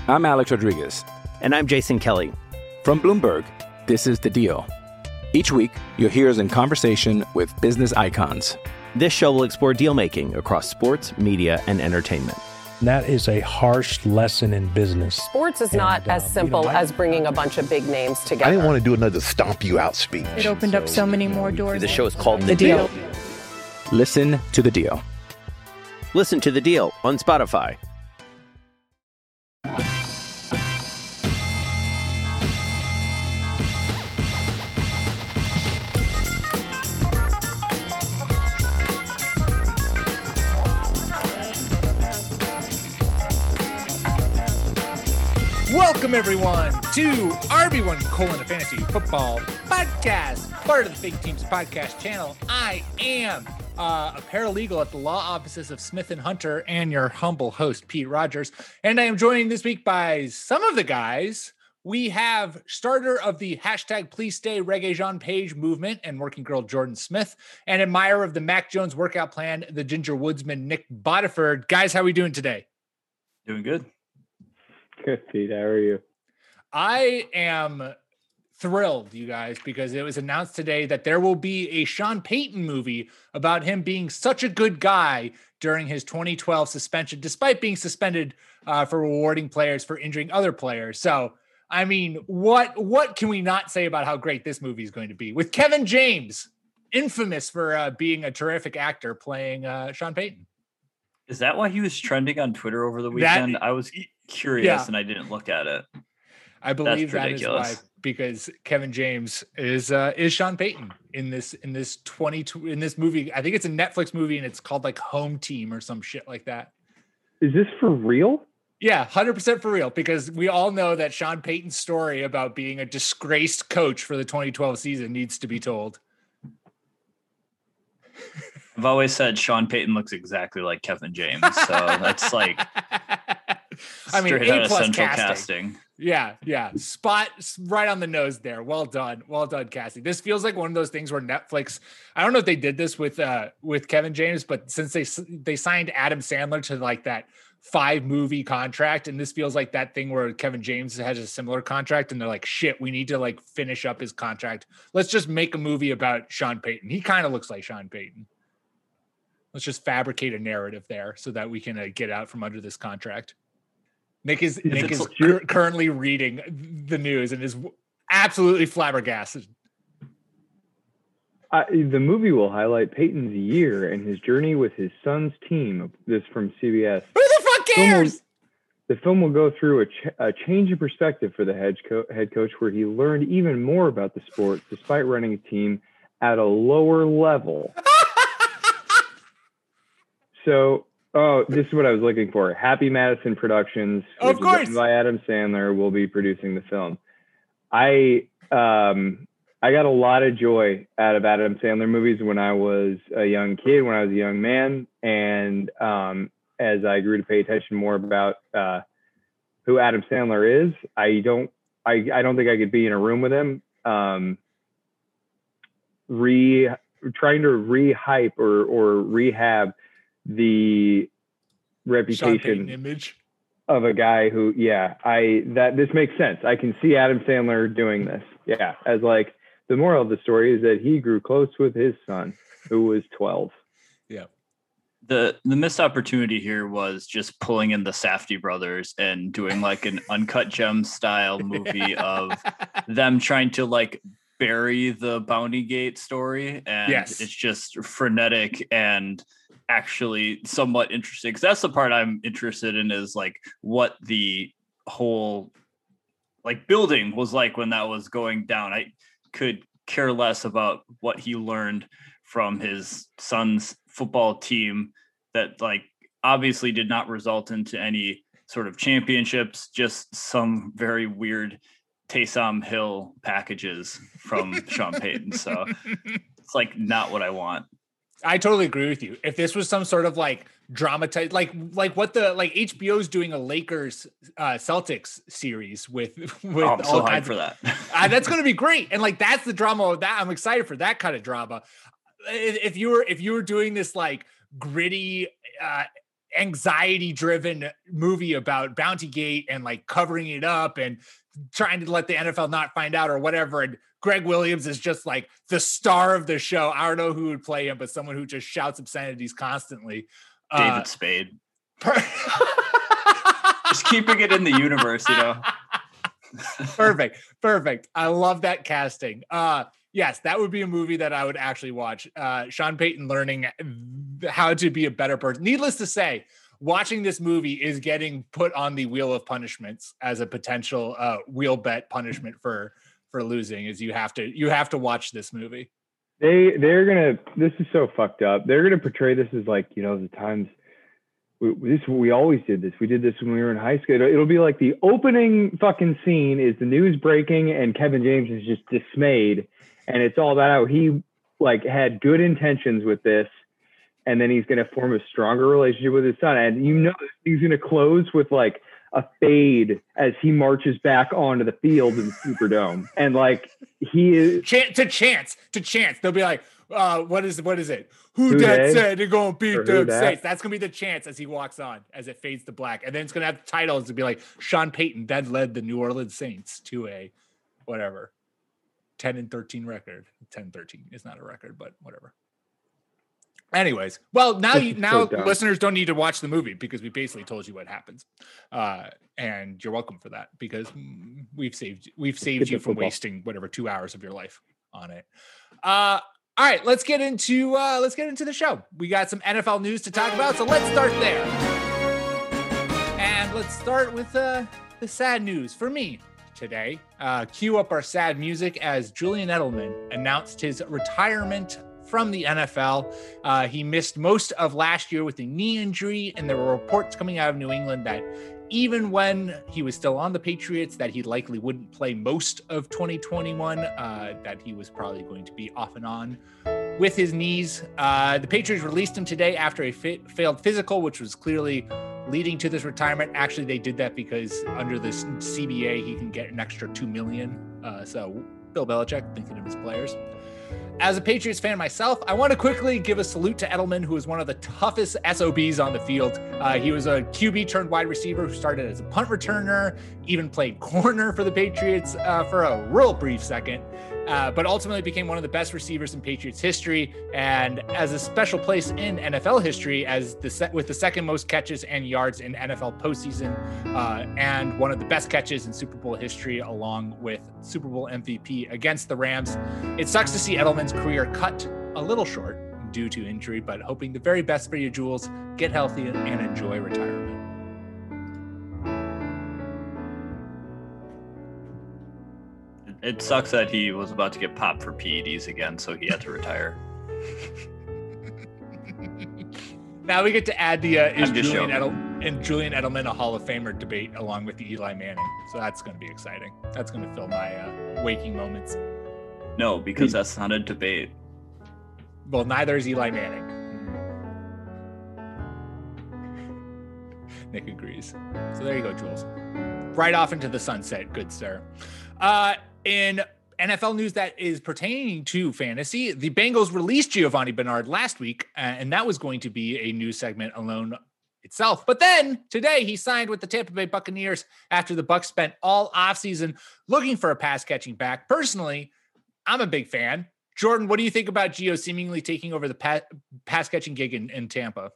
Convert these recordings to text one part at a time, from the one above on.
I'm Alex Rodriguez. And I'm Jason Kelly. From Bloomberg, this is The Deal. Each week, you'll hear us in conversation with business icons. This show will explore deal-making across sports, media, and entertainment. That is a harsh lesson in business. Sports is not as simple as bringing a bunch of big names together. I didn't want to do another stomp you out speech. It opened up so many more doors. The show is called The Deal. Listen to The Deal. Listen to The Deal on Spotify. Welcome, everyone, to RB1 Colon, a fantasy football podcast, part of the Fake Teams podcast channel. I am a paralegal at the law offices of Smith & Hunter and your humble host, Pete Rogers. And I am joined this week by some of the guys. We have starter of the hashtag Please Stay Reggae-Jean Page movement and working girl Jordan Smith, and admirer of the Mac Jones workout plan, the Ginger Woodsman Nick Bodiford. Guys, how are we doing today? Doing good. Good, Pete. How are you? I am thrilled, you guys, because it was announced today that there will be a Sean Payton movie about him being such a good guy during his 2012 suspension, despite being suspended for rewarding players for injuring other players. So, I mean, what can we not say about how great this movie is going to be? With Kevin James, infamous for being a terrific actor, playing Sean Payton. Is that why he was trending on Twitter over the weekend? I was curious and I didn't look at it. I believe that is why, because Kevin James is Sean Payton in this movie. I think it's a Netflix movie and it's called like Home Team or some shit like that. Is this for real? Yeah, 100% for real, because we all know that Sean Payton's story about being a disgraced coach for the 2012 season needs to be told. I've always said Sean Payton looks exactly like Kevin James, so that's like I mean, A+ casting. Yeah. Spot right on the nose there. Well done, casting. This feels like one of those things where Netflix, I don't know if they did this with Kevin James, but since they signed Adam Sandler to like that 5-movie contract, and this feels like that thing where Kevin James has a similar contract, and they're like, shit, we need to like finish up his contract. Let's just make a movie about Sean Payton. He kind of looks like Sean Payton. Let's just fabricate a narrative there so that we can get out from under this contract. Nick is currently reading the news and is absolutely flabbergasted. The movie will highlight Payton's year and his journey with his son's team. This from CBS. Who the fuck cares? The film will go through a change in perspective for the head coach, where he learned even more about the sport despite running a team at a lower level. So, this is what I was looking for. Happy Madison Productions, of course, by Adam Sandler, will be producing the film. I got a lot of joy out of Adam Sandler movies when I was a young kid, when I was a young man, and as I grew to pay attention more about who Adam Sandler is, I don't think I could be in a room with him, trying to re-hype or rehab the reputation image of a guy who, this makes sense. I can see Adam Sandler doing this. Yeah. As like the moral of the story is that he grew close with his son, who was 12. Yeah. The missed opportunity here was just pulling in the Safdie brothers and doing like an Uncut Gems style movie of them trying to like bury the Bounty Gate story. And It's just frenetic and actually somewhat interesting, because that's the part I'm interested in, is like what the whole like building was like when that was going down. I could care less about what he learned from his son's football team that like obviously did not result into any sort of championships, just some very weird Taysom Hill packages from Sean Payton. So it's like not what I want. I totally agree with you. If this was some sort of like dramatized, like what the like HBO's doing a Lakers Celtics series with I'm so hyped for that. That's going to be great. And like, that's the drama of that. I'm excited for that kind of drama. If you were doing this like gritty anxiety driven movie about Bountygate and like covering it up and trying to let the NFL not find out or whatever. And Greg Williams is just like the star of the show. I don't know who would play him, but someone who just shouts obscenities constantly. David Spade. Just keeping it in the universe, you know. Perfect. I love that casting. Yes, that would be a movie that I would actually watch. Sean Payton learning how to be a better person. Needless to say, watching this movie is getting put on the wheel of punishments as a potential wheel bet punishment for losing. Is you have to watch this movie. They're gonna. This is so fucked up. They're gonna portray this as like, you know, the times. We always did this. We did this when we were in high school. It'll be like the opening fucking scene is the news breaking and Kevin James is just dismayed, and it's all about how he like had good intentions with this, and then he's going to form a stronger relationship with his son, and you know he's going to close with like a fade as he marches back onto the field in the Superdome, and like he is to chance. They'll be like, what is it? Who that said they're gonna beat the Saints? That's gonna be the chance as he walks on, as it fades to black, and then it's gonna have the titles to be like Sean Payton then led the New Orleans Saints to a whatever 10-13 record. 10-13 is not a record, but whatever. Anyways, well, now listeners don't need to watch the movie because we basically told you what happens, and you're welcome for that because we've saved you from wasting whatever 2 hours of your life on it. All right, let's get into the show. We got some NFL news to talk about, so let's start there. And let's start with the sad news for me today. Cue up our sad music as Julian Edelman announced his retirement from the NFL. He missed most of last year with a knee injury, and there were reports coming out of New England that even when he was still on the Patriots, that he likely wouldn't play most of 2021, that he was probably going to be off and on with his knees. The Patriots released him today after a failed physical, which was clearly leading to this retirement. Actually, they did that because under this CBA, he can get an extra $2 million. So Bill Belichick thinking of his players. As a Patriots fan myself, I want to quickly give a salute to Edelman, who is one of the toughest SOBs on the field. He was a QB turned wide receiver who started as a punt returner, even played corner for the Patriots for a real brief second, but ultimately became one of the best receivers in Patriots history, and as a special place in NFL history as with the second most catches and yards in NFL postseason, and one of the best catches in Super Bowl history, along with Super Bowl MVP against the Rams. It sucks to see Edelman's career cut a little short due to injury, but hoping the very best for you, Jules. Get healthy and enjoy retirement. It sucks that he was about to get popped for PEDs again, so he had to retire. Now we get to add the is Julian Edelman a Hall of Famer debate along with the Eli Manning. So that's going to be exciting. That's going to fill my waking moments. No, because that's not a debate. Well, neither is Eli Manning. Nick agrees. So there you go, Jules. Right off into the sunset, good sir. In NFL news that is pertaining to fantasy, the Bengals released Giovanni Bernard last week, and that was going to be a news segment alone itself. But then today he signed with the Tampa Bay Buccaneers after the Bucs spent all offseason looking for a pass-catching back. Personally, I'm a big fan. Jordan, what do you think about Gio seemingly taking over the pass-catching gig in Tampa?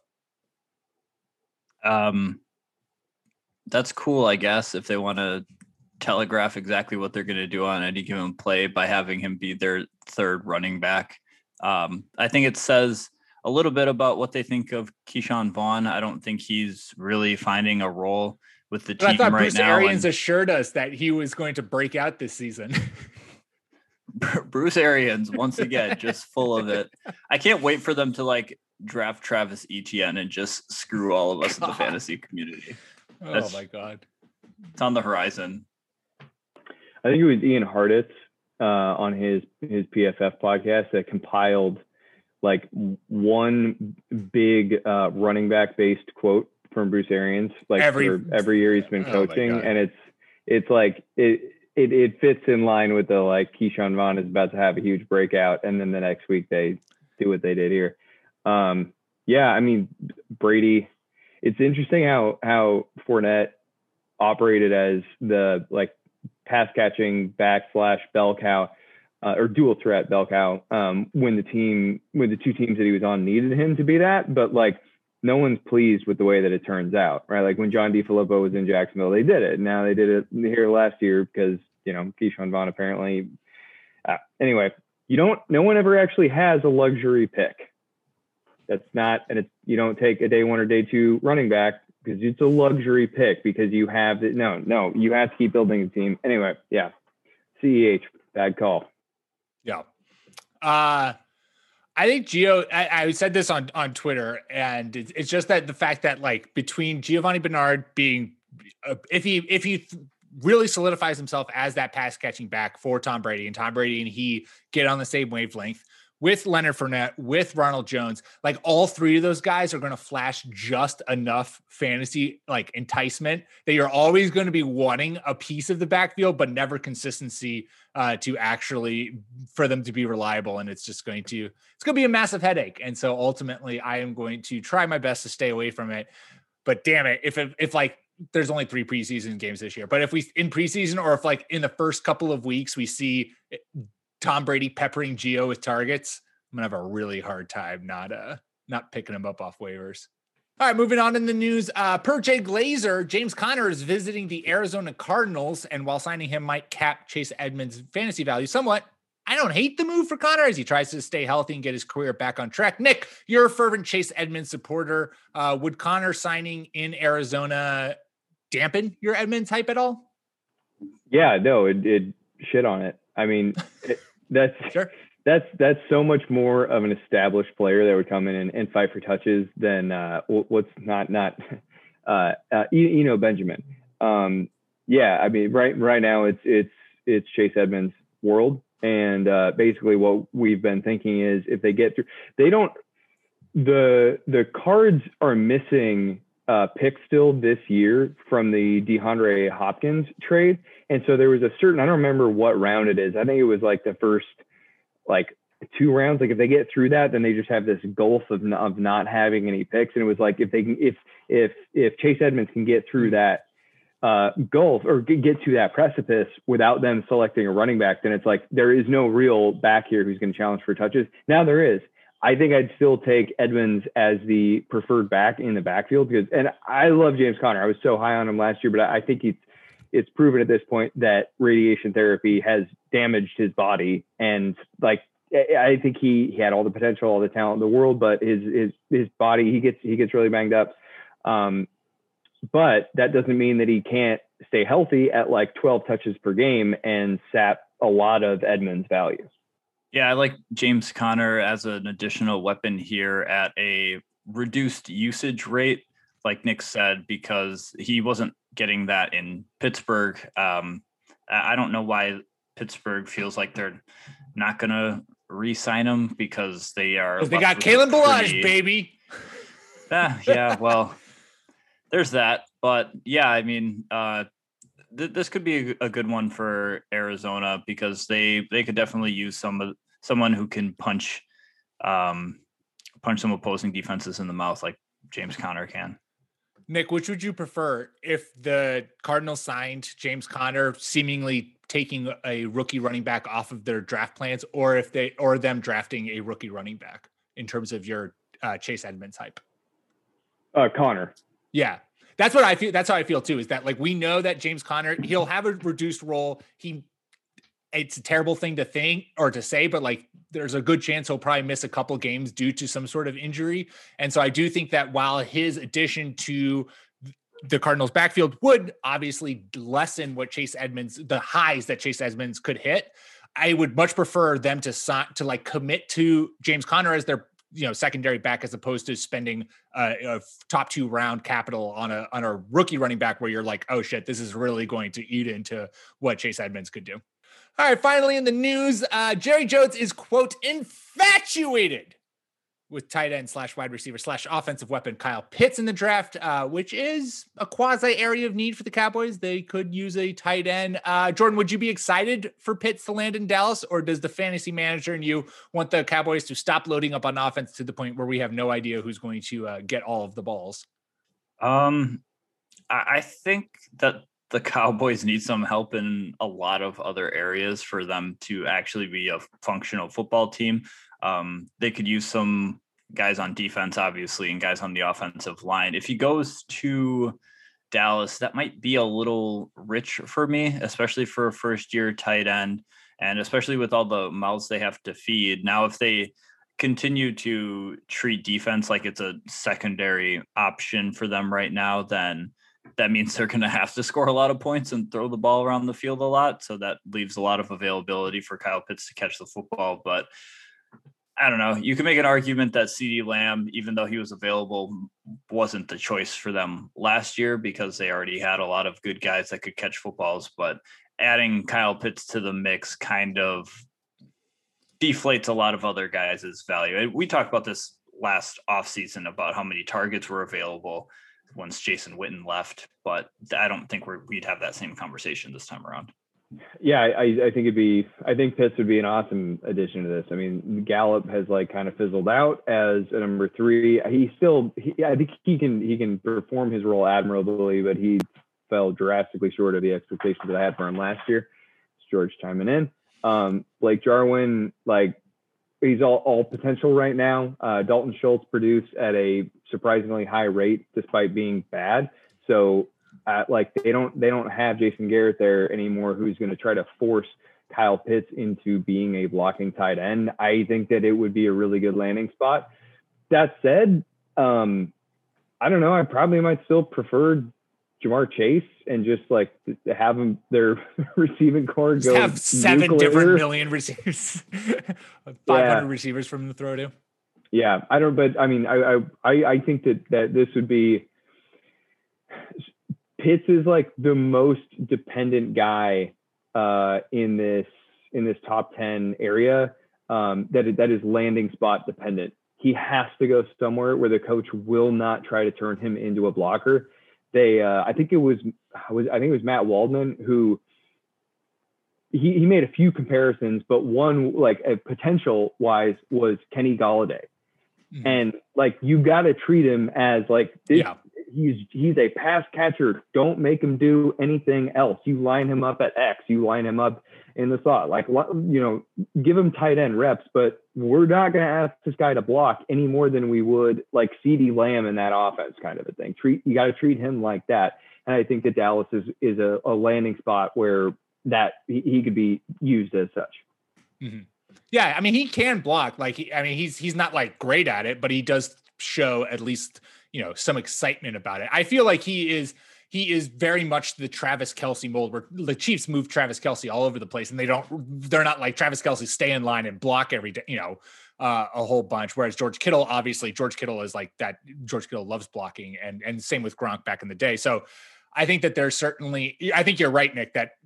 That's cool, I guess, if they want to telegraph exactly what they're going to do on any given play by having him be their third running back. I think it says a little bit about what they think of Keyshawn Vaughn. I don't think he's really finding a role with the team right now. I thought Bruce Arians assured us that he was going to break out this season. Bruce Arians, once again, just full of it. I can't wait for them to draft Travis Etienne and just screw all of us in the fantasy community. Oh my God. It's on the horizon. I think it was Ian Hartitz on his PFF podcast that compiled one big running back based quote from Bruce Arians every year he's been coaching, and it fits in line with the Keyshawn Vaughn is about to have a huge breakout, and then the next week they do what they did here. Yeah, I mean Brady. it's interesting how Fournette operated as the like pass catching back / bell cow or dual threat bell cow when the two teams that he was on needed him to be that, but like no one's pleased with the way that it turns out, right? Like when John DeFilippo was in Jacksonville, they did it. Now they did it here last year because, you know, Keyshawn Vaughn apparently. Anyway, no one ever actually has a luxury pick. That's not, and you don't take a day 1 or day 2 running back because it's a luxury pick because you have no, you have to keep building a team. Anyway, yeah, CEH, bad call. Yeah. I think Gio, I said this on Twitter, and it's just that the fact that like between Giovanni Bernard being, if he really solidifies himself as that pass catching back for Tom Brady, and Tom Brady and he get on the same wavelength with Leonard Fournette, with Ronald Jones, like all three of those guys are going to flash just enough fantasy like enticement that you're always going to be wanting a piece of the backfield, but never consistency to actually for them to be reliable. And it's going to be a massive headache. And so ultimately I am going to try my best to stay away from it, but damn it. If like there's only 3 preseason games this year, but if we in preseason, or if like in the first couple of weeks, we see Tom Brady peppering Gio with targets, I'm gonna have a really hard time not picking him up off waivers. All right, moving on in the news. Per Jay Glazer, James Conner is visiting the Arizona Cardinals, and while signing him might cap Chase Edmonds' fantasy value somewhat, I don't hate the move for Conner as he tries to stay healthy and get his career back on track. Nick, you're a fervent Chase Edmonds supporter. Would Conner signing in Arizona dampen your Edmonds hype at all? Yeah, no, it shit on it. I mean, that's sure. That's so much more of an established player that would come in and fight for touches than what's not Benjamin. Yeah, I mean, right now it's Chase Edmonds' world, and basically what we've been thinking is if they get through, the Cards are missing pick still this year from the DeAndre Hopkins trade. And so there was I don't remember what round it is. I think it was like the first like 2 rounds. Like if they get through that, then they just have this gulf of not having any picks. And it was like, if Chase Edmonds can get through that gulf or get to that precipice without them selecting a running back, then it's like, there is no real back here who's going to challenge for touches. Now there is. I think I'd still take Edmonds as the preferred back in the backfield and I love James Conner. I was so high on him last year, but I think it's proven at this point that radiation therapy has damaged his body. And like, I think he had all the potential, all the talent in the world, but his body, he gets really banged up. But that doesn't mean that he can't stay healthy at like 12 touches per game and sap a lot of Edmonds' value. Yeah, I like James Conner as an additional weapon here at a reduced usage rate, like Nick said, because he wasn't getting that in Pittsburgh. I don't know why Pittsburgh feels like they're not going to re-sign him because they are. They got Kalen Ballage, baby. Yeah, well, there's that. But yeah, I mean, this could be a good one for Arizona because they could definitely use someone who can punch some opposing defenses in the mouth like James Conner can. Nick, which would you prefer if the Cardinals signed James Conner, seemingly taking a rookie running back off of their draft plans, or them drafting a rookie running back in terms of your Chase Edmonds hype? Conner. Yeah. That's what I feel. That's how I feel too, is that like, we know that James Conner, he'll have a reduced role. It's a terrible thing to think or to say, but like there's a good chance he'll probably miss a couple games due to some sort of injury. And so I do think that while his addition to the Cardinals backfield would obviously lessen what the highs that Chase Edmonds could hit, I would much prefer them to like commit to James Conner as their secondary back, as opposed to spending a top 2 round capital on a rookie running back where you're like, oh shit, this is really going to eat into what Chase Edmonds could do. All right, finally in the news, Jerry Jones is, quote, infatuated with tight end / wide receiver / offensive weapon Kyle Pitts in the draft, which is a quasi area of need for the Cowboys. They could use a tight end. Jordan, would you be excited for Pitts to land in Dallas, or does the fantasy manager and you want the Cowboys to stop loading up on offense to the point where we have no idea who's going to get all of the balls? I think that the Cowboys need some help in a lot of other areas for them to actually be a functional football team. They could use some guys on defense, obviously, and guys on the offensive line. If he goes to Dallas, that might be a little rich for me, especially for a first-year tight end, and especially with all the mouths they have to feed. Now, if they continue to treat defense like it's a secondary option for them right now, then that means they're going to have to score a lot of points and throw the ball around the field a lot. So that leaves a lot of availability for Kyle Pitts to catch the football. But I don't know. You can make an argument that CeeDee Lamb, even though he was available, wasn't the choice for them last year because they already had a lot of good guys that could catch footballs. But adding Kyle Pitts to the mix kind of deflates a lot of other guys' value. And we talked about this last offseason about how many targets were available once Jason Witten left, but I don't think we'd have that same conversation this time around. Yeah, I think I think Pitts would be an awesome addition to this. I mean, Gallup has like kind of fizzled out as a number 3. I think he can perform his role admirably, but he fell drastically short of the expectations that I had for him last year. It's George chiming in. Blake Jarwin, like, he's all potential right now. Dalton Schultz produced at a surprisingly high rate despite being bad. So they don't have Jason Garrett there anymore, who's going to try to force Kyle Pitts into being a blocking tight end. I think that it would be a really good landing spot. That said, I don't know. I probably might still prefer Jamar Chase and just like have them their receiving core go have 7 different million receivers, 500 receivers from the throw to. Yeah, I don't, but I mean, I think that this would be, Pitts is like the most dependent guy in this top 10 area that is landing spot dependent. He has to go somewhere where the coach will not try to turn him into a blocker. I think it was Matt Waldman who he made a few comparisons, but one like a potential wise was Kenny Golladay. Mm-hmm. And like, you got to treat him as like this. Yeah. He's a pass catcher. Don't make him do anything else. You line him up at X. You line him up in the slot. Like, you know, give him tight end reps. But we're not going to ask this guy to block any more than we would like CeeDee Lamb in that offense, kind of a thing. You got to treat him like that. And I think that Dallas is a landing spot where that he could be used as such. Mm-hmm. Yeah, I mean, he can block. Like, he's not like great at it, but he does show at least, you know, some excitement about it. I feel like he is very much the Travis Kelce mold, where the Chiefs move Travis Kelce all over the place, and they're not like Travis Kelce stay in line and block every day, you know, a whole bunch. Whereas George Kittle is like that. George Kittle loves blocking, and same with Gronk back in the day. So I think that I think you're right, Nick, that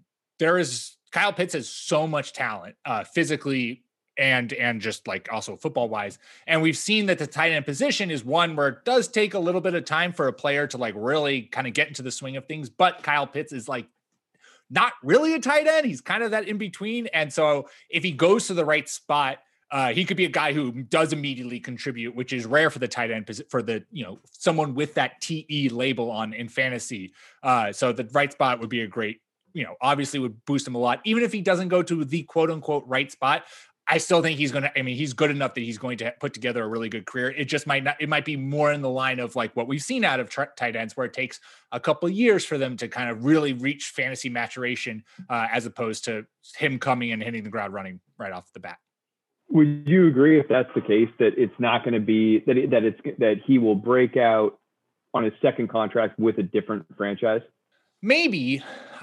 Kyle Pitts has so much talent, physically and just like also football wise. And we've seen that the tight end position is one where it does take a little bit of time for a player to like really kind of get into the swing of things. But Kyle Pitts is like not really a tight end. He's kind of that in between. And so if he goes to the right spot, he could be a guy who does immediately contribute, which is rare for the tight end, for the, you know, someone with that TE label in fantasy. So the right spot would be a great, you know, obviously would boost him a lot. Even if he doesn't go to the quote unquote right spot, I still think he's good enough that he's going to put together a really good career. It just might be more in the line of like what we've seen out of tight ends, where it takes a couple of years for them to kind of really reach fantasy maturation, as opposed to him coming and hitting the ground running right off the bat. Would you agree, if that's the case, that it's not going to be that he will break out on his second contract with a different franchise? Maybe.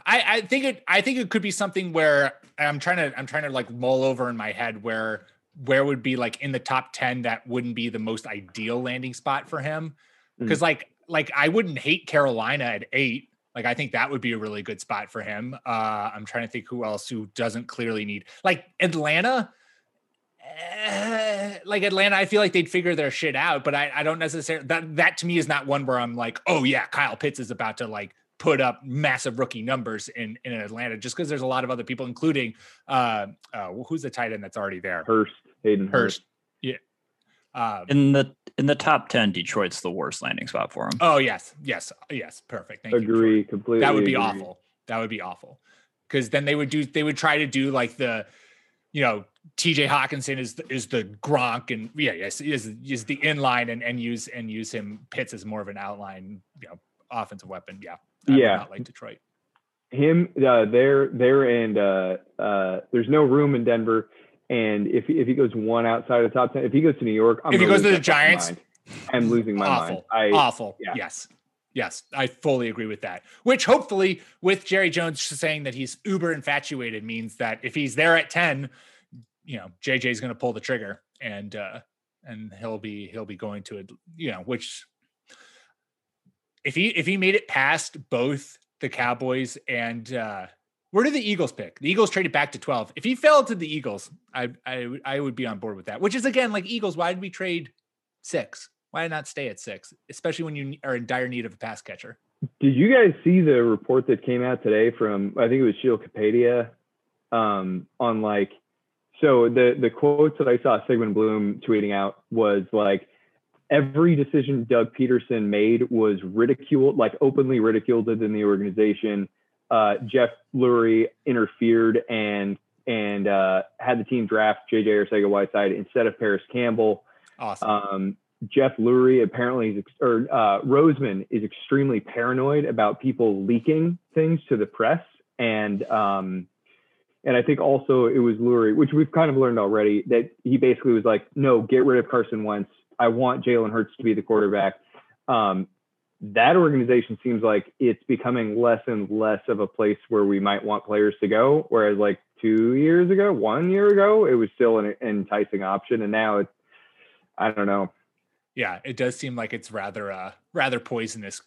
I think it could be something where I'm trying to like mull over in my head where would be like in the top 10 that wouldn't be the most ideal landing spot for him. Because like I wouldn't hate Carolina at 8. Like, I think that would be a really good spot for him. I'm trying to think who else who doesn't clearly need, like Atlanta. Atlanta, I feel like they'd figure their shit out, but I don't necessarily, that to me is not one where I'm like, oh yeah, Kyle Pitts is about to like put up massive rookie numbers in Atlanta, just because there's a lot of other people, including who's the tight end that's already there? Hayden Hurst. Yeah. In the top 10, Detroit's the worst landing spot for him. Oh yes, perfect. Thank Agree you. completely. That would be agree. awful. That would be awful. Because then they would try to do like the, TJ Hawkinson is the Gronk, and is the inline and use him Pitts as more of an outline, offensive weapon. Yeah. I would not like Detroit. Him there and there's no room in Denver. And if he goes one outside of the top 10, if he goes to New York, if he goes to the Giants, I'm losing my mind. Awful. Yeah. Yes, I fully agree with that. Which hopefully, with Jerry Jones saying that he's uber infatuated, means that if he's there at 10, JJ's going to pull the trigger, and he'll be going to it. Which if he made it past both the Cowboys and where did the Eagles pick? The Eagles traded back to 12. If he fell to the Eagles, I would be on board with that. Which is again like Eagles. Why did we trade 6? Why not stay at 6, especially when you are in dire need of a pass catcher? Did you guys see the report that came out today from, I think it was Sheil Kapadia, on so the quotes that I saw Sigmund Bloom tweeting out was like, every decision Doug Peterson made was ridiculed, like openly ridiculed within the organization. Jeff Lurie interfered and had the team draft JJ Arcega-Whiteside instead of Paris Campbell. Awesome. Jeff Lurie apparently Roseman is extremely paranoid about people leaking things to the press. And I think also it was Lurie, which we've kind of learned already, that he basically was like, no, get rid of Carson Wentz. I want Jalen Hurts to be the quarterback. That organization seems like it's becoming less and less of a place where we might want players to go. Whereas like 1 year ago, it was still an enticing option. And now it's, I don't know. Yeah, it does seem like it's rather poisonous.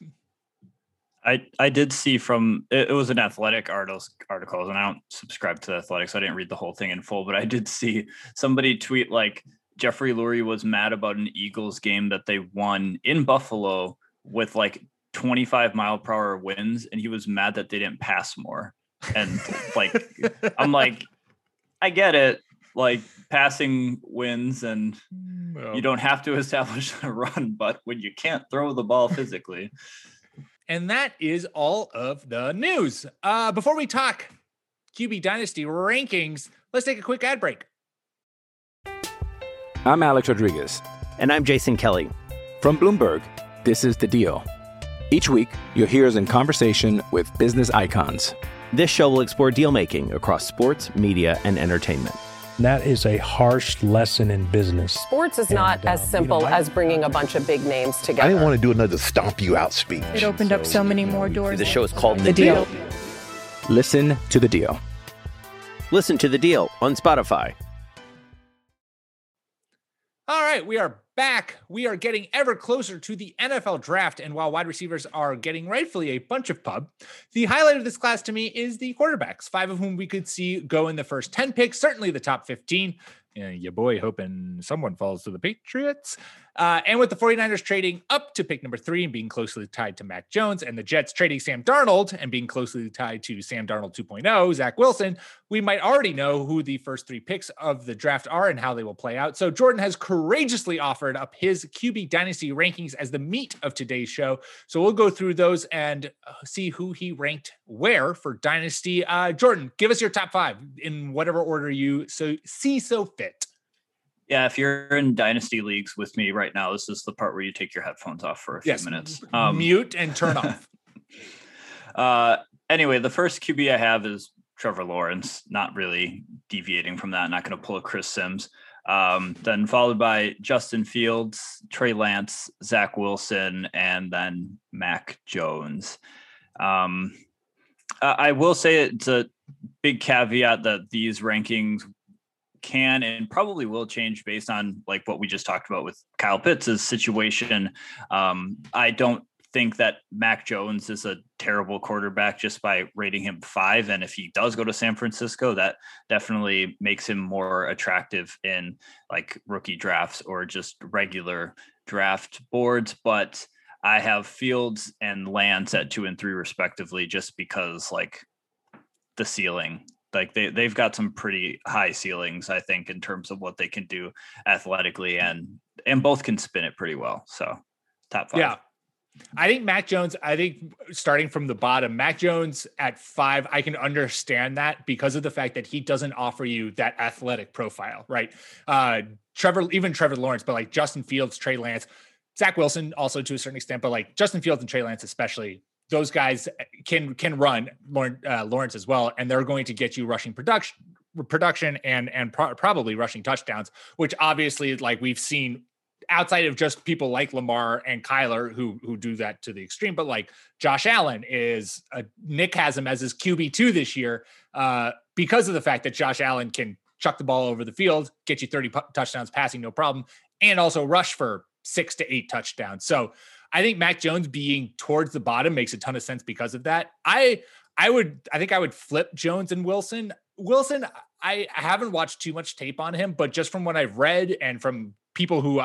I did see from it was an Athletic article, and I don't subscribe to Athletic, so I didn't read the whole thing in full, but I did see somebody tweet like Jeffrey Lurie was mad about an Eagles game that they won in Buffalo with like 25-mile-per-hour winds, and he was mad that they didn't pass more. And like I'm like, I get it. Like passing wins and you don't have to establish a run, but when you can't throw the ball physically. And that is all of the news. Before we talk QB Dynasty rankings, let's take a quick ad break. I'm Alex Rodriguez. And I'm Jason Kelly. From Bloomberg, this is The Deal. Each week, you'll hear us in conversation with business icons. This show will explore deal-making across sports, media, and entertainment. That is a harsh lesson in business. Sports is not as simple as bringing a bunch of big names together. I didn't want to do another stomp you out speech. It opened up so many more doors. The show is called The Deal. Listen to The Deal. Listen to The Deal on Spotify. All right, we are back. We are getting ever closer to the NFL draft, and while wide receivers are getting rightfully a bunch of pub, the highlight of this class to me is the quarterbacks, 5 of whom we could see go in the first 10 picks, certainly the top 15. Your boy hoping someone falls to the Patriots. And with the 49ers trading up to pick number 3 and being closely tied to Mac Jones, and the Jets trading Sam Darnold and being closely tied to Sam Darnold 2.0, Zach Wilson, we might already know who the first 3 picks of the draft are and how they will play out. So Jordan has courageously offered up his QB Dynasty rankings as the meat of today's show. So we'll go through those and see who he ranked where for Dynasty. Jordan, give us your top 5 in whatever order you see fit. Yeah, if you're in Dynasty leagues with me right now, this is the part where you take your headphones off for a few minutes. Mute and turn off. Anyway, the first QB I have is Trevor Lawrence, not really deviating from that. Not going to pull a Chris Sims. Then followed by Justin Fields, Trey Lance, Zach Wilson, and then Mac Jones. I will say it's a big caveat that these rankings can and probably will change based on like what we just talked about with Kyle Pitts' situation. I don't think that Mac Jones is a terrible quarterback just by rating him 5. And if he does go to San Francisco, that definitely makes him more attractive in like rookie drafts or just regular draft boards. But I have Fields and Lance at 2 and 3 respectively, just because like the ceiling Like they've got some pretty high ceilings, I think, in terms of what they can do athletically, and both can spin it pretty well. So top 5. Yeah. I think Mac Jones, starting from the bottom, Mac Jones at 5, I can understand that because of the fact that he doesn't offer you that athletic profile, right? Trevor Lawrence, but like Justin Fields, Trey Lance, Zach Wilson also to a certain extent, but like Justin Fields and Trey Lance especially, those guys can run Lawrence as well, and they're going to get you rushing production and probably rushing touchdowns, which obviously, like we've seen outside of just people like Lamar and Kyler who do that to the extreme, but like Josh Allen Nick has him as his QB2 this year because of the fact that Josh Allen can chuck the ball over the field, get you 30 touchdowns passing, no problem, and also rush for 6 to 8 touchdowns. So I think Mac Jones being towards the bottom makes a ton of sense because of that. I think I would flip Jones and Wilson. Wilson, I haven't watched too much tape on him, but just from what I've read and from people who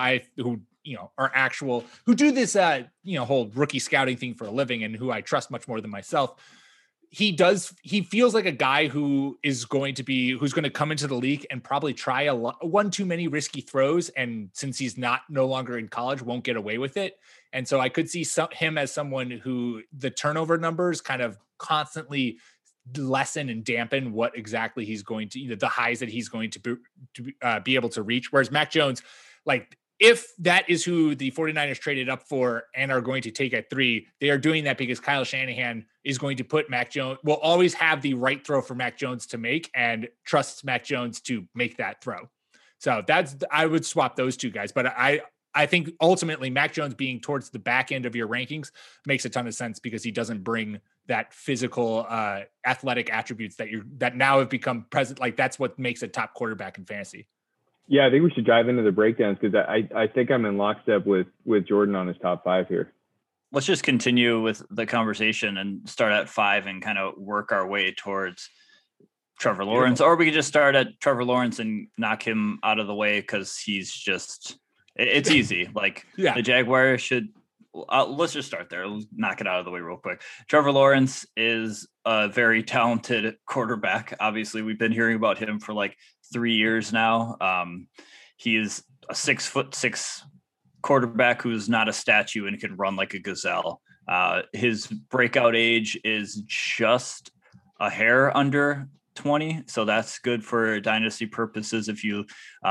do this, whole rookie scouting thing for a living and who I trust much more than myself. He feels like a guy who's going to come into the league and probably try one too many risky throws. And since he's no longer in college, won't get away with it. And so I could see him as someone who the turnover numbers kind of constantly lessen and dampen what exactly he's going to, the highs that he's going to be able to reach. Whereas Mac Jones, like if that is who the 49ers traded up for and are going to take at 3, they are doing that because Kyle Shanahan is going to put Mac Jones, will always have the right throw for Mac Jones to make and trusts Mac Jones to make that throw. So I would swap those two guys. But I think ultimately Mac Jones being towards the back end of your rankings makes a ton of sense because he doesn't bring that physical athletic attributes that now have become present. Like that's what makes a top quarterback in fantasy. Yeah, I think we should dive into the breakdowns because I think I'm in lockstep with Jordan on his top 5 here. Let's just continue with the conversation and start at 5 and kind of work our way towards Trevor Lawrence, or we could just start at Trevor Lawrence and knock him out of the way because he's just it's easy. Like the Jaguars should. Let's just start there. Let's knock it out of the way real quick. Trevor Lawrence is a very talented quarterback. Obviously, we've been hearing about him for like 3 years now. He is a 6'6" quarterback who's not a statue and can run like a gazelle. His breakout age is just a hair under 20, so that's good for dynasty purposes. If you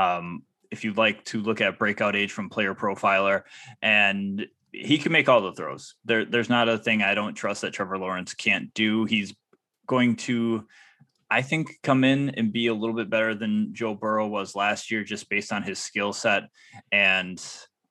like to look at breakout age from Player Profiler, and he can make all the throws. There's not a thing I don't trust that Trevor Lawrence can't do. He's going to, I think, come in and be a little bit better than Joe Burrow was last year, just based on his skill set. And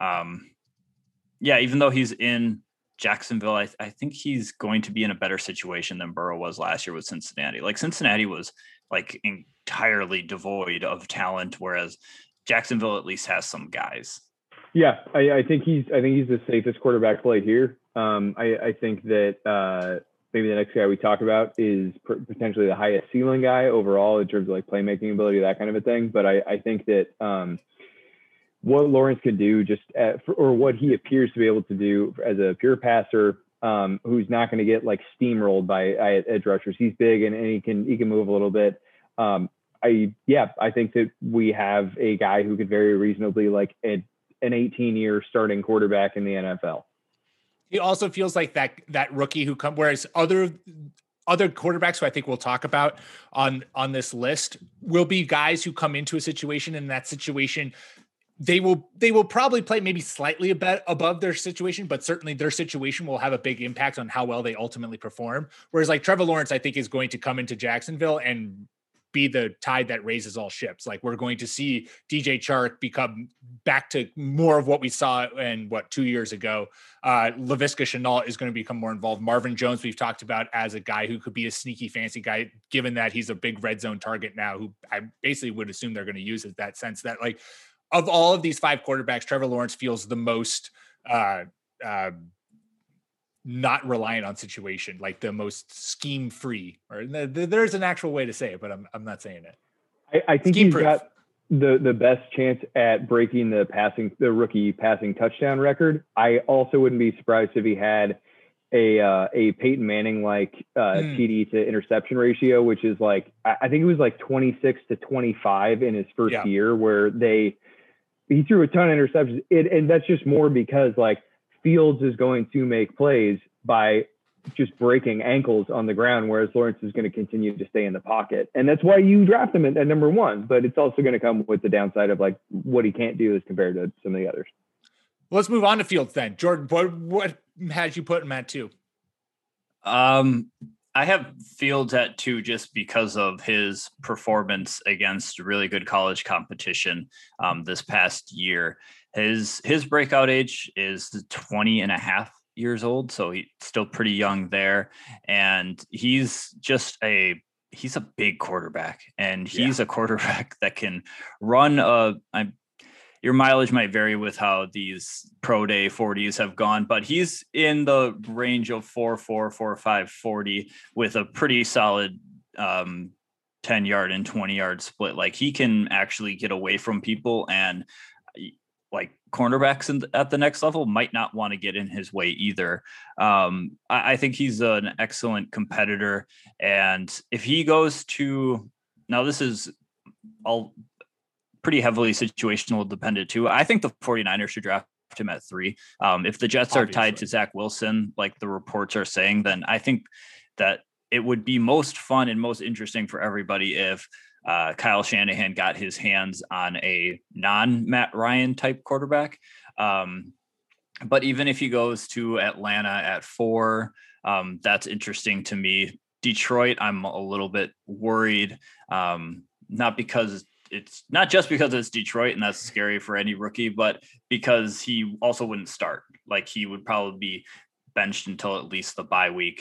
even though he's in Jacksonville, I think he's going to be in a better situation than Burrow was last year with Cincinnati. Like Cincinnati was like entirely devoid of talent, whereas Jacksonville at least has some guys. Yeah, I think he's the safest quarterback play here. I think that maybe the next guy we talk about is potentially the highest ceiling guy overall in terms of like playmaking ability, that kind of a thing. But I think that what Lawrence can do or what he appears to be able to do as a pure passer, who's not going to get like steamrolled by edge rushers. He's big and he can move a little bit. I think that we have a guy who could very reasonably like an 18-year starting quarterback in the NFL. He also feels like that rookie who whereas other quarterbacks who I think we'll talk about on this list will be guys who come into a situation, and that situation they will probably play maybe slightly a bit above their situation, but certainly their situation will have a big impact on how well they ultimately perform. Whereas like Trevor Lawrence, I think, is going to come into Jacksonville and be the tide that raises all ships. Like we're going to see DJ Chark become back to more of what we saw in 2 years ago. Laviska Shenault is going to become more involved. Marvin Jones, we've talked about as a guy who could be a sneaky fancy guy, given that he's a big red zone target now, who I basically would assume they're going to use in that sense that like of all of these 5 quarterbacks, Trevor Lawrence feels the most, not reliant on situation, like the most scheme free, or there's an actual way to say it, but I'm not saying it. I think he's got the best chance at breaking the rookie passing touchdown record. I also wouldn't be surprised if he had a Peyton Manning like TD to interception ratio, which is like, I think it was like 26 to 25 in his first year, where he threw a ton of interceptions. And that's just more because like Fields is going to make plays by just breaking ankles on the ground, whereas Lawrence is going to continue to stay in the pocket. And that's why you draft him at number one, but it's also going to come with the downside of like what he can't do as compared to some of the others. Let's move on to Fields then. Jordan, what had you put him at 2? I have Fields at 2 just because of his performance against really good college competition this past year. His breakout age is 20 and a half years old, so he's still pretty young there. And he's a big quarterback, and he's a quarterback that can run your mileage might vary with how these pro day 40s have gone, but he's in the range of 4.4, 4.5, 40 with a pretty solid 10-yard and 20-yard split. Like he can actually get away from people, and like cornerbacks at the next level might not want to get in his way either. I think he's an excellent competitor. And if he goes to, now this is all pretty heavily situational dependent too. I think the 49ers should draft him at 3. If the Jets are tied to Zach Wilson, like the reports are saying, then I think that it would be most fun and most interesting for everybody if Kyle Shanahan got his hands on a non-Matt Ryan type quarterback. But even if he goes to Atlanta at 4, that's interesting to me. Detroit, I'm a little bit worried, not just because it's Detroit and that's scary for any rookie, but because he also wouldn't start. Like he would probably be benched until at least the bye week.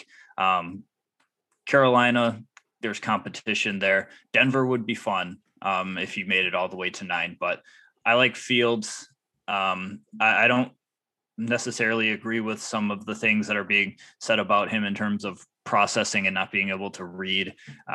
Carolina, there's competition there. Denver would be fun if he made it all the way to 9, but I like Fields. I don't necessarily agree with some of the things that are being said about him in terms of processing and not being able to read.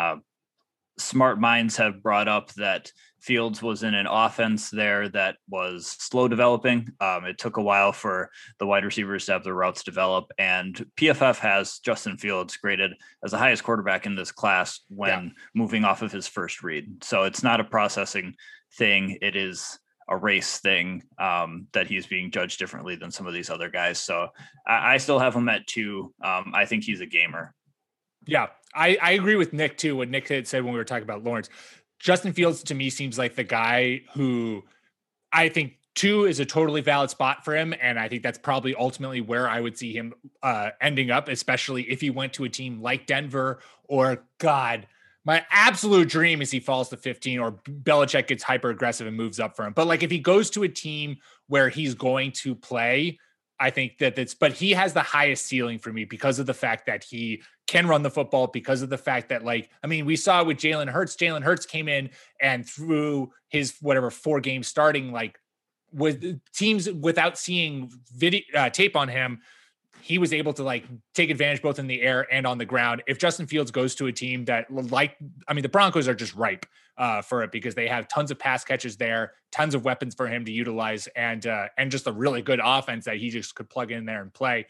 Smart minds have brought up that Fields was in an offense there that was slow developing. It took a while for the wide receivers to have their routes develop, and PFF has Justin Fields graded as the highest quarterback in this class when moving off of his first read. So it's not a processing thing. It is a race thing that he's being judged differently than some of these other guys. So I still have him at 2. I think he's a gamer. Yeah, I agree with Nick too. What Nick had said when we were talking about Lawrence, Justin Fields to me seems like the guy who I think 2 is a totally valid spot for him. And I think that's probably ultimately where I would see him ending up, especially if he went to a team like Denver or God, my absolute dream is he falls to 15 or Belichick gets hyper aggressive and moves up for him. But like if he goes to a team where he's going to play, I think but he has the highest ceiling for me because of the fact that he can run the football, because of the fact that we saw it with Jalen Hurts. Jalen Hurts came in and through his 4 games starting, with teams without seeing video tape on him, he was able to take advantage both in the air and on the ground. If Justin Fields goes to a team that the Broncos are just ripe for it because they have tons of pass catches there, tons of weapons for him to utilize, and just a really good offense that he just could plug in there and play.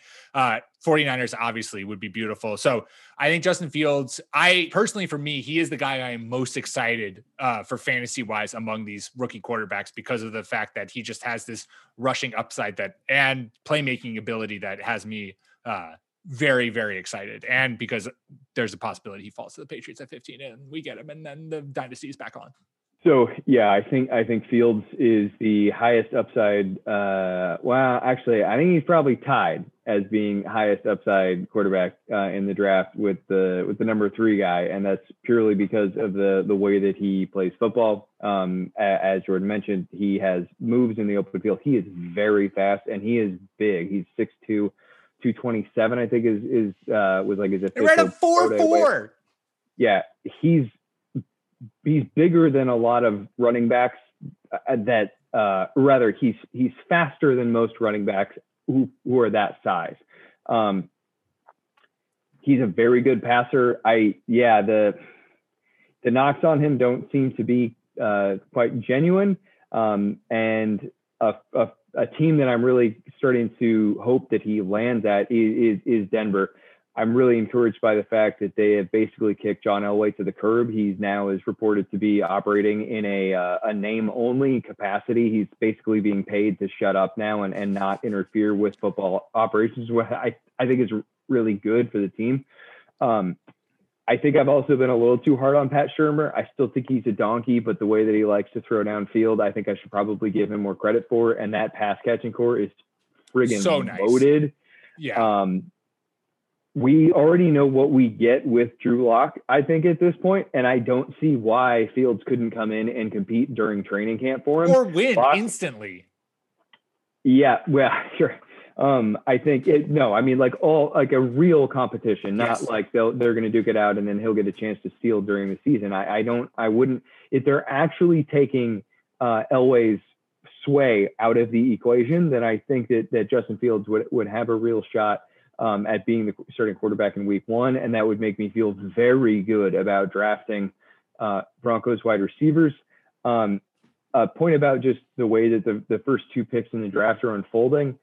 49ers obviously would be beautiful. So I think Justin Fields, for me, he is the guy I am most excited for fantasy wise among these rookie quarterbacks because of the fact that he just has this rushing upside and playmaking ability that has me very, very excited. And because there's a possibility he falls to the Patriots at 15 and we get him and then the dynasty is back on. So yeah, I think Fields is the highest upside. Actually, I think he's probably tied as being highest upside quarterback in the draft with the number 3 guy, and that's purely because of the way that he plays football. As Jordan mentioned, he has moves in the open field. He is very fast and he is big. He's 6'2", 227. I think was like his official. He ran a 4.4. Yeah, he's bigger than a lot of running backs he's faster than most running backs who are that size. He's a very good passer. The knocks on him don't seem to be quite genuine. And a a team that I'm really starting to hope that he lands at is Denver. I'm really encouraged by the fact that they have basically kicked John Elway to the curb. He's now is reported to be operating in a name-only capacity. He's basically being paid to shut up now and not interfere with football operations, what I think is really good for the team. I think I've also been a little too hard on Pat Shurmur. I still think he's a donkey, but the way that he likes to throw downfield, I think I should probably give him more credit for. And that pass catching core is friggin' so nice. Loaded. Yeah. We already know what we get with Drew Lock, I think, at this point, and I don't see why Fields couldn't come in and compete during training camp for him. Or win instantly. Yeah, well, sure. I think like a real competition, not like they're going to duke it out and then he'll get a chance to steal during the season. I wouldn't, if they're actually taking Elway's sway out of the equation, then I think that Justin Fields would have a real shot at being the starting quarterback in week one. And that would make me feel very good about drafting Broncos wide receivers. A point about just the way that the first two picks in the draft are unfolding.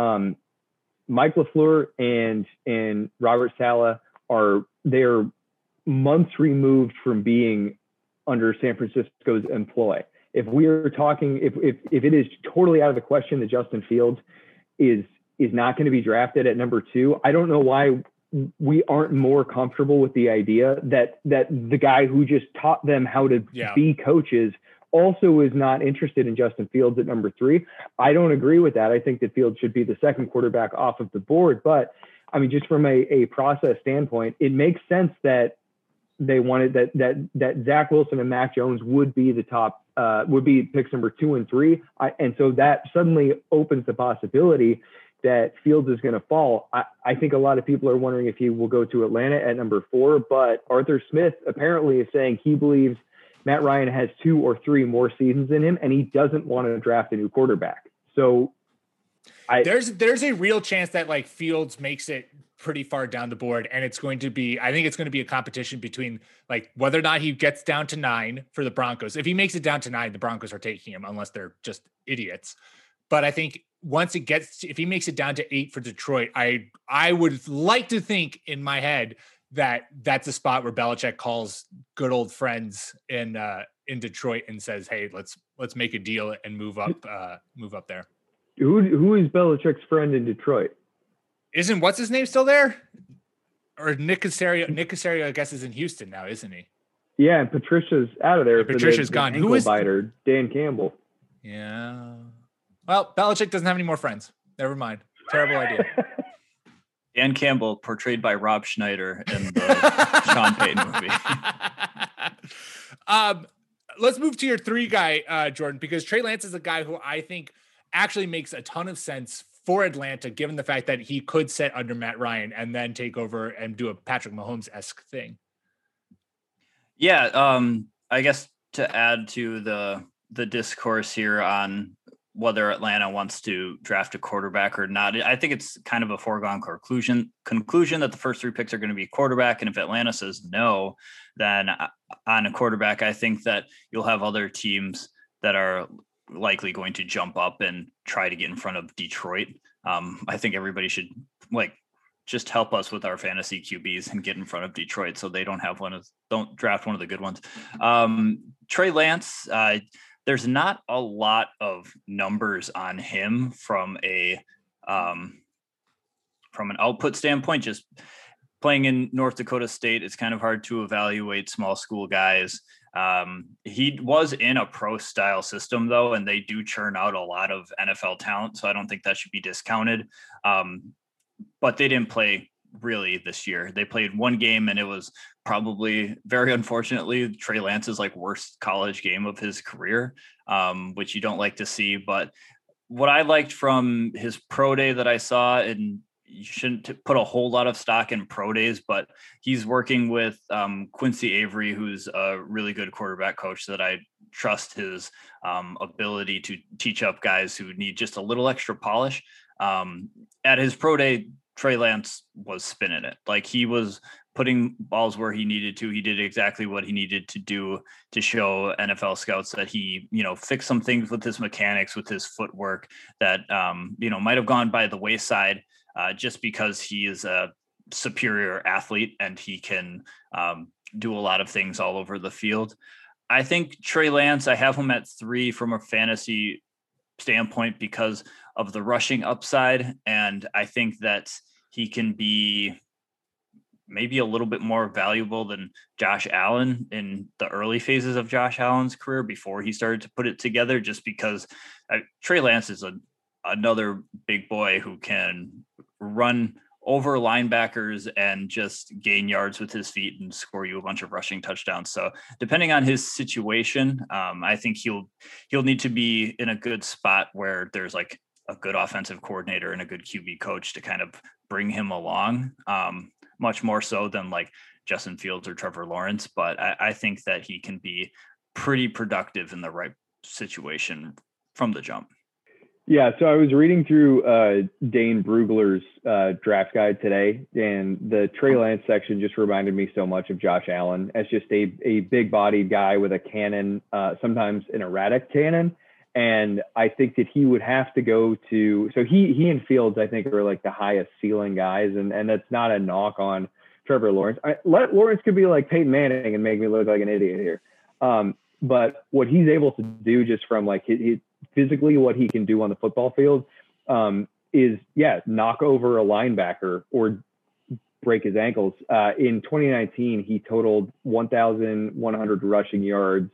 Mike LaFleur and Robert Saleh they're months removed from being under San Francisco's employ. If we are talking, if it is totally out of the question that Justin Fields is not going to be drafted at number 2, I don't know why we aren't more comfortable with the idea that the guy who just taught them how to be coaches also is not interested in Justin Fields at number 3. I don't agree with that. I think that Fields should be the second quarterback off of the board. But I mean, just from a process standpoint, it makes sense that they wanted that Zach Wilson and Mac Jones would be the top, would be picks number 2 and 3. And so that suddenly opens the possibility that Fields is going to fall. I think a lot of people are wondering if he will go to Atlanta at number 4, but Arthur Smith apparently is saying he believes Matt Ryan has 2 or 3 more seasons in him, and he doesn't want to draft a new quarterback. So there's a real chance that like Fields makes it pretty far down the board, and I think it's going to be a competition between like whether or not he gets down to 9 for the Broncos. If he makes it down to 9, the Broncos are taking him unless they're just idiots. But I think if he makes it down to 8 for Detroit, I would like to think in my head that that's a spot where Belichick calls good old friends in Detroit and says, "Hey, let's make a deal and move up there." Who is Belichick's friend in Detroit? Isn't what's his name still there? Or Nick Caserio? Nick Caserio, I guess, is in Houston now, isn't he? Yeah, and Patricia's out of there. Patricia's gone. Who is biter? Dan Campbell. Yeah. Well, Belichick doesn't have any more friends. Never mind. Terrible idea. Dan Campbell, portrayed by Rob Schneider in the Sean Payton movie. Let's move to your 3 guy, Jordan, because Trey Lance is a guy who I think actually makes a ton of sense for Atlanta, given the fact that he could sit under Matt Ryan and then take over and do a Patrick Mahomes-esque thing. Yeah, I guess to add to the discourse here on whether Atlanta wants to draft a quarterback or not, I think it's kind of a foregone conclusion that the first 3 picks are going to be quarterback. And if Atlanta says no, then on a quarterback, I think that you'll have other teams that are likely going to jump up and try to get in front of Detroit. I think everybody should just help us with our fantasy QBs and get in front of Detroit so they don't draft one of the good ones. Trey Lance, there's not a lot of numbers on him from an output standpoint. Just playing in North Dakota State, it's kind of hard to evaluate small school guys. He was in a pro style system though, and they do churn out a lot of NFL talent. So I don't think that should be discounted. But they didn't play really this year. They played 1 game, and it was probably, very unfortunately, Trey Lance's worst college game of his career, which you don't like to see. But what I liked from his pro day that I saw, and you shouldn't put a whole lot of stock in pro days, but he's working with Quincy Avery, who's a really good quarterback coach that I trust his ability to teach up guys who need just a little extra polish. At his pro day, Trey Lance was spinning it. Like, he was putting balls where he needed to. He did exactly what he needed to do to show NFL scouts that he, fixed some things with his mechanics, with his footwork that, might have gone by the wayside just because he is a superior athlete and he can do a lot of things all over the field. I think Trey Lance, I have him at 3 from a fantasy standpoint because of the rushing upside. And I think that he can be maybe a little bit more valuable than Josh Allen in the early phases of Josh Allen's career before he started to put it together, just because Trey Lance is another big boy who can run over linebackers and just gain yards with his feet and score you a bunch of rushing touchdowns. So depending on his situation, I think he'll need to be in a good spot where there's like a good offensive coordinator and a good QB coach to kind of bring him along, much more so than like Justin Fields or Trevor Lawrence. But I think that he can be pretty productive in the right situation from the jump. Yeah, so I was reading through Dane Brugler's draft guide today, and the Trey Lance section just reminded me so much of Josh Allen as just a big-bodied guy with a cannon, sometimes an erratic cannon. And I think that he would have to go to – so he and Fields, I think, are like the highest ceiling guys, and that's not a knock on Trevor Lawrence. Lawrence could be like Peyton Manning and make me look like an idiot here. But what he's able to do just from like his physically what he can do on the football field is knock over a linebacker or break his ankles. In 2019, he totaled 1,100 rushing yards,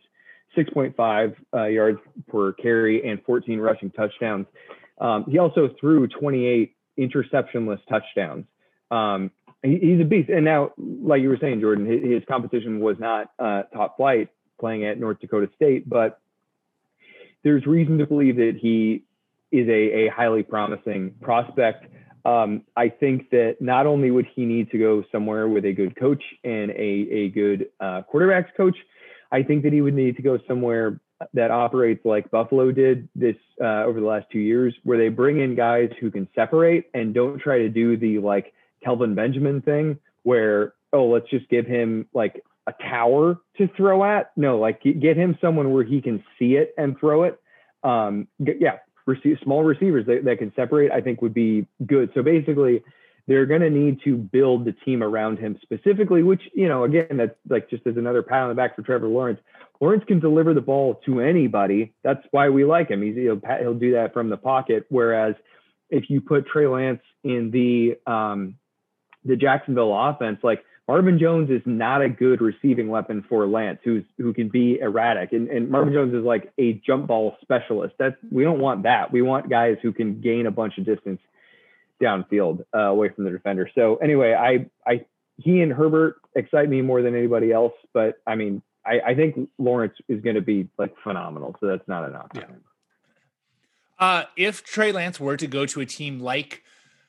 6.5 yards per carry, and 14 rushing touchdowns. He also threw 28 interceptionless touchdowns. He's a beast. And now, like you were saying, Jordan, his competition was not top flight playing at North Dakota State, but there's reason to believe that he is a highly promising prospect. I think that not only would he need to go somewhere with a good coach and a good quarterbacks coach, I think that he would need to go somewhere that operates like Buffalo did this over the last 2 years, where they bring in guys who can separate and don't try to do the like Kelvin Benjamin thing where, let's just give him like a tower to throw at. No, like get him someone where he can see it and throw it. Small receivers that can separate, I think would be good. So basically they're going to need to build the team around him specifically, which, again, that's like just as another pat on the back for Trevor Lawrence. Lawrence can deliver the ball to anybody. That's why we like him. He'll do that from the pocket. Whereas if you put Trey Lance in the Jacksonville offense, like Marvin Jones is not a good receiving weapon for Lance, who can be erratic. And Marvin Jones is like a jump ball specialist. We don't want that. We want guys who can gain a bunch of distance downfield away from the defender. So anyway, he and Herbert excite me more than anybody else. But I mean, I think Lawrence is going to be like phenomenal. So that's not a knock. Yeah. If Trey Lance were to go to a team like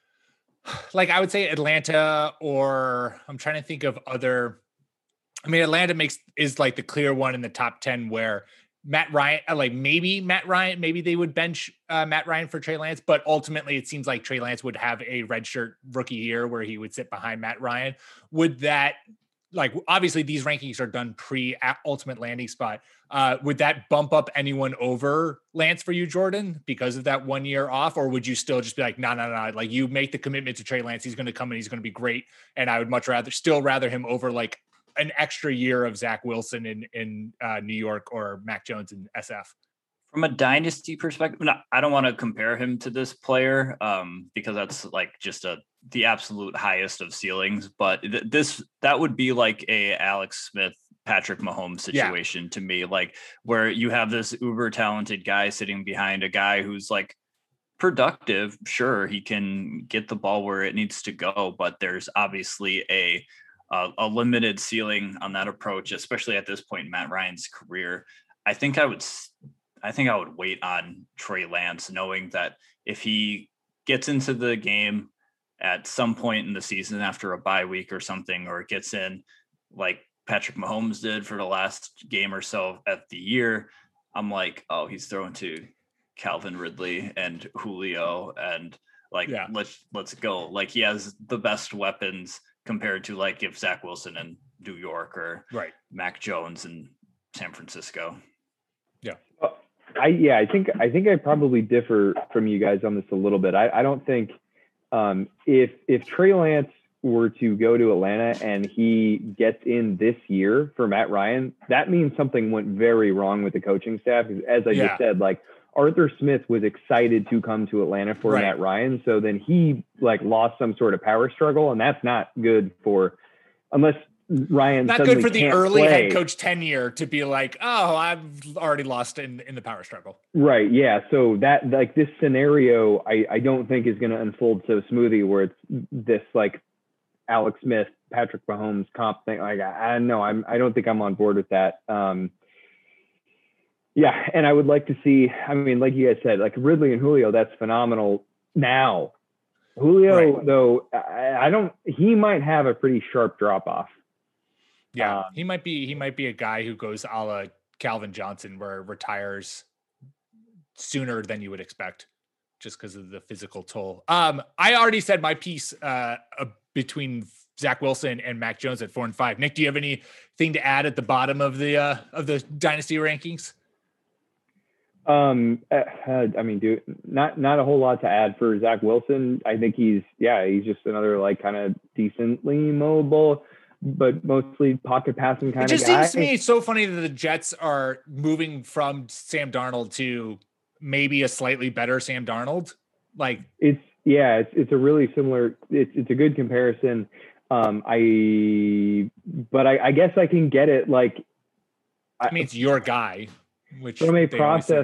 I would say Atlanta, or I'm trying to think of other. I mean, Atlanta is like the clear one in the top 10 where Matt Ryan, maybe they would bench Matt Ryan for Trey Lance, but ultimately it seems like Trey Lance would have a redshirt rookie year where he would sit behind Matt Ryan. Would that, like, obviously these rankings are done pre-ultimate landing spot. Would that bump up anyone over Lance for you, Jordan, because of that 1 year off? Or would you still just be like, no, like you make the commitment to Trey Lance, he's going to come and he's going to be great. And I would much rather him over like an extra year of Zach Wilson in New York or Mac Jones in SF. From a dynasty perspective, I don't want to compare him to this player because that's like just the absolute highest of ceilings. But that would be like a Alex Smith, Patrick Mahomes situation to me, like where you have this uber talented guy sitting behind a guy who's like productive. Sure, he can get the ball where it needs to go, but there's obviously a limited ceiling on that approach, especially at this point in Matt Ryan's career. I think I would wait on Trey Lance, knowing that if he gets into the game at some point in the season after a bye week or something, or gets in like Patrick Mahomes did for the last game or so at the year, I'm like, oh, he's throwing to Calvin Ridley and Julio and Like, let's go. Like, he has the best weapons compared to like if Zach Wilson in New York or Mac Jones in San Francisco. Yeah. I think I probably differ from you guys on this a little bit. I don't think if Trey Lance were to go to Atlanta and he gets in this year for Matt Ryan, that means something went very wrong with the coaching staff. As I just said, like Arthur Smith was excited to come to Atlanta for Matt Ryan. So then he like lost some sort of power struggle, and that's not good for, unless Ryan not good for the early head coach tenure to be like, oh, I've already lost in the power struggle. Right. Yeah. So that like this scenario, I don't think is going to unfold so smoothly where it's this like Alex Smith, Patrick Mahomes comp thing. Like, I know I don't think I'm on board with that. Yeah. And I would like to see, I mean, like you guys said, like Ridley and Julio, that's phenomenal now. Julio, though, he might have a pretty sharp drop off. Yeah, he might be a guy who goes a la Calvin Johnson, where retires sooner than you would expect, just because of the physical toll. I already said my piece between Zach Wilson and Mac Jones at 4 and 5. Nick, do you have anything to add at the bottom of the dynasty rankings? I mean, not a whole lot to add for Zach Wilson. I think he's just another like kind of decently mobile, but mostly pocket passing kind of guy. It just seems to me it's so funny that the Jets are moving from Sam Darnold to maybe a slightly better Sam Darnold. Like it's a really similar, it's a good comparison. I guess I can get it. Like, I mean, it's your guy, which from a process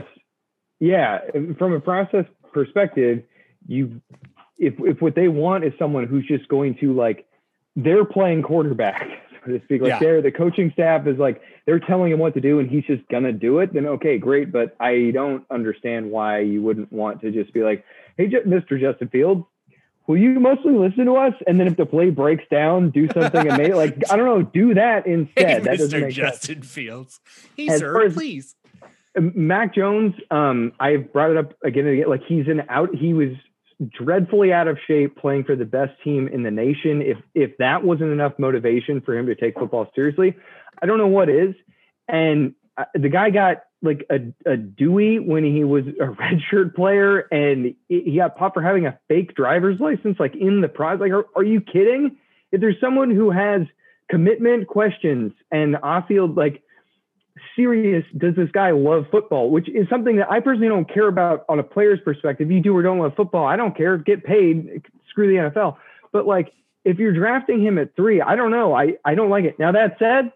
perspective, if what they want is someone who's just going to like, they're playing quarterback, so to speak. Like the coaching staff is like, they're telling him what to do and he's just going to do it. Then, okay, great. But I don't understand why you wouldn't want to just be like, hey, Mr. Justin Fields, will you mostly listen to us? And then if the play breaks down, do something and make like, I don't know, do that instead. Hey, that Mr. Justin sense. Fields. Hey, sir, please. Mac Jones, I've brought it up again and again. Like he was dreadfully out of shape playing for the best team in the nation. If that wasn't enough motivation for him to take football seriously, I don't know what is. And the guy got like a Dewey when he was a redshirt player, and he got popped for having a fake driver's license, like in the prize. Like, are you kidding? If there's someone who has commitment questions and off-field, like serious, does this guy love football, which is something that I personally don't care about on a player's perspective. You do or don't love football, I don't care. Get paid, screw the NFL. But like, if you're drafting him at 3, I don't know. I don't like it. Now that said,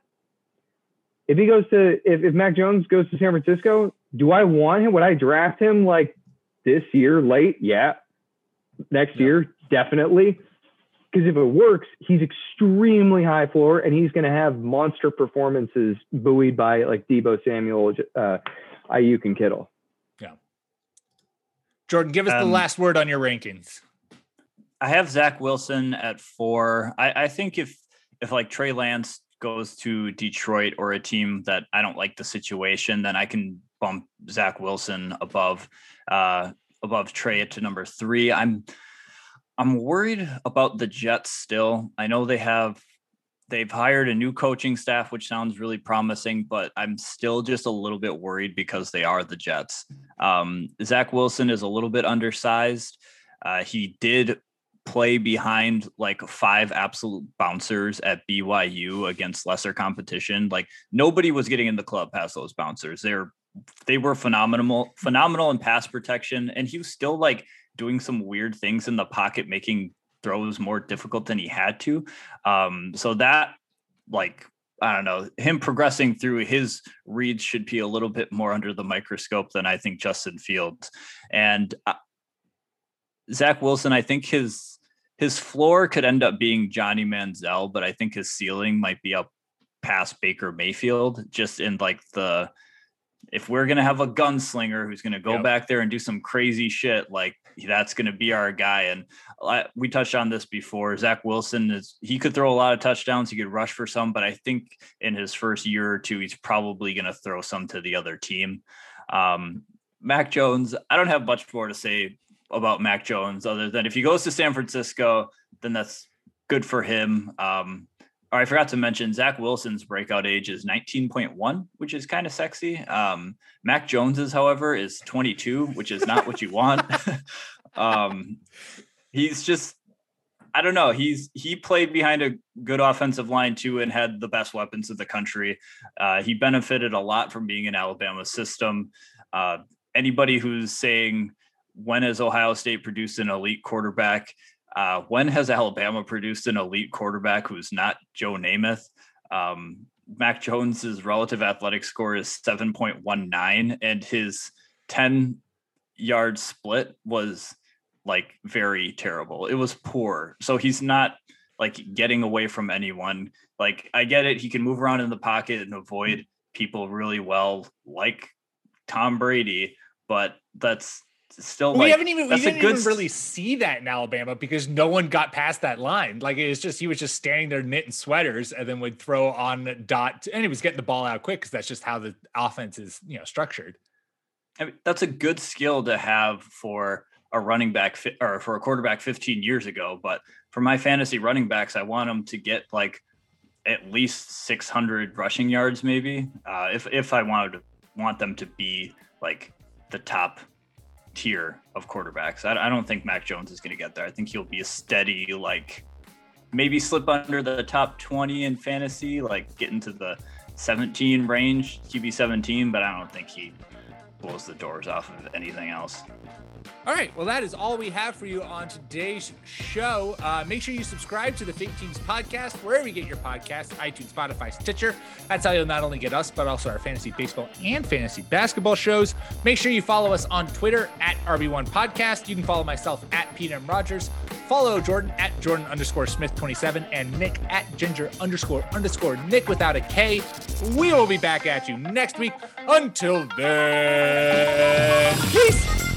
if Mac Jones goes to San Francisco, do I want him? Would I draft him like this year late? Yeah. Next year, definitely. Because if it works, he's extremely high floor and he's going to have monster performances buoyed by like Deebo Samuel, Ayuk, and Kittle. Yeah. Jordan, give us the last word on your rankings. I have Zach Wilson at 4. I think if like Trey Lance goes to Detroit or a team that I don't like the situation, then I can bump Zach Wilson above Trey to number 3. I'm worried about the Jets still. I know they've hired a new coaching staff, which sounds really promising, but I'm still just a little bit worried because they are the Jets. Zach Wilson is a little bit undersized. He did play behind like 5 absolute bouncers at BYU against lesser competition. Like nobody was getting in the club past those bouncers. They were phenomenal in pass protection. And he was still like doing some weird things in the pocket, making throws more difficult than he had to. So that, like, I don't know, him progressing through his reads should be a little bit more under the microscope than I think Justin Fields. And Zach Wilson, I think his floor could end up being Johnny Manziel, but I think his ceiling might be up past Baker Mayfield, just in like if we're going to have a gunslinger who's going to go back there and do some crazy shit, like that's going to be our guy. And we touched on this before. Zach Wilson he could throw a lot of touchdowns. He could rush for some, but I think in his first year or 2, he's probably going to throw some to the other team. Mac Jones, I don't have much more to say about Mac Jones, other than if he goes to San Francisco, then that's good for him. I forgot to mention Zach Wilson's breakout age is 19.1, which is kind of sexy. Mac Jones's, however, is 22, which is not what you want. He's just, I don't know. He played behind a good offensive line too, and had the best weapons of the country. He benefited a lot from being in Alabama's system. Anybody who's saying, when has Ohio State produced an elite quarterback? When has Alabama produced an elite quarterback who's not Joe Namath? Mac Jones's relative athletic score is 7.19, and his 10-yard split was like very terrible. It was poor. So he's not like getting away from anyone. Like, I get it. He can move around in the pocket and avoid people really well, like Tom Brady, but that's still we like, didn't even really see that in Alabama because no one got past that line. Like, it was just, he was just standing there knitting sweaters and then would throw on dot, and he was getting the ball out quick because that's just how the offense is, structured. I mean, that's a good skill to have for a running back or for a quarterback 15 years ago. But for my fantasy running backs, I want them to get like at least 600 rushing yards, maybe. If I want them to be like the top tier of quarterbacks. I don't think Mac Jones is going to get there. I think he'll be a steady, like maybe slip under the top 20 in fantasy, like get into the 17 range, QB 17, but I don't think he blows the doors off of anything else. All right, well, that is all we have for you on today's show. Make sure you subscribe to the Fake Teams podcast, wherever you get your podcasts, iTunes, Spotify, Stitcher. That's how you'll not only get us, but also our fantasy baseball and fantasy basketball shows. Make sure you follow us on Twitter at RB1 Podcast. You can follow myself at Pete M. Rogers. Follow Jordan at Jordan_Smith27 and Nick at Ginger__Nick without a K. We will be back at you next week. Until then, peace.